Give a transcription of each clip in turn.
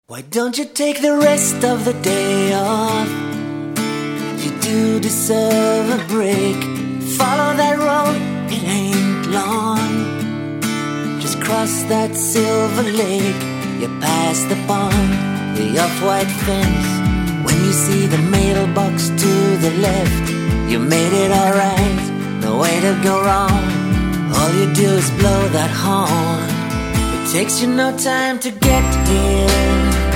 Why don't you take the rest of the day off? You do deserve a break. Follow that road, it ain't long. Just cross that silver lake. You pass the pond, the off-white fence. When you see the mailbox to the left, you made it alright, no way to go wrong. All you do is blow that horn. It takes you no time to get here.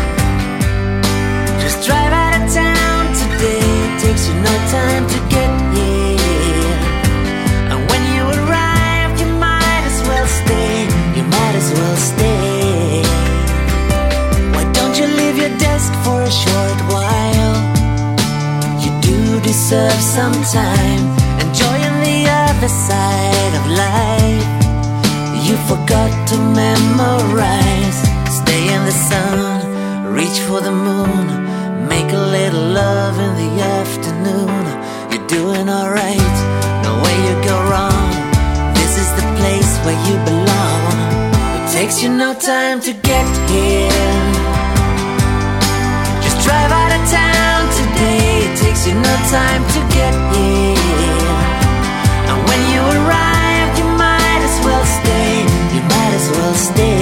Just drive out of town today. It takes you no time to get here. And when you arrive, you might as well stay. You might as well stay. Why don't you leave your desk for a short while? You do deserve some time enjoying the other side of life. You forgot to memorize. Stay in the sun, reach for the moon, make a little love in the afternoon. You're doing alright, no way you go wrong. This is the place where you belong. It takes you no time to get here. Just drive out of town today. It takes you no time to get here. And when you arrive, you might as well stay. You might as well stay.